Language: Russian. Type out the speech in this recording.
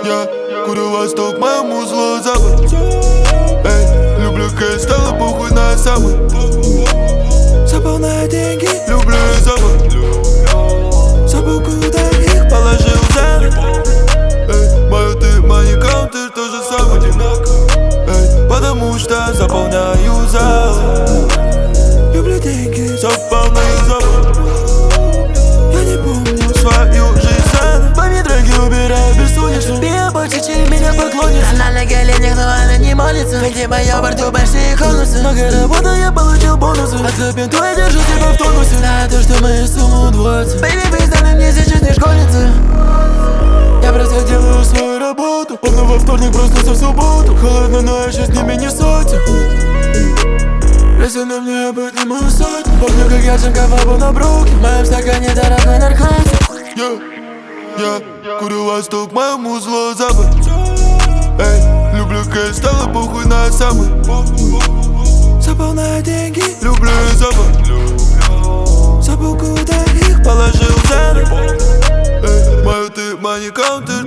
Я курю восток, моему зло запад. Эй, люблю кэш, стало похуй на самый. Запал на деньги, люблю запад. Забыл, куда их положил за ночь. Эй, мою ты, money counter, то же самое. Эй, потому что заполняю зал. Люблю деньги, заполняю запад. Я не помню свою жизнь заново. Мои дороги убираю бессонницу. Бия больше, чем меня поклонится. Она на коленях, но она не молится. Ведь моё борту большие конусы. Много работы, я получил бонусы. Отцепен твой, держу тебя в тонусе. Знаю то, что мои суммы удвоятся. Бэйби, признаны мне сейчас не школьница. Я просто делаю свою работу. Помню во вторник, просто в субботу. Холодно, но я сейчас с ними не сотен. Если на мне я подниму сотню. Помню, как я джанковал на бруке. В моем стакане дорогой наркотик. Я курю восток, моему зло запад. Эй, люблю кэш, стало похуй на самый. Запал на деньги, люблю запад. Забыл, куда их положил за ночь. Эй, мою ты, money counter.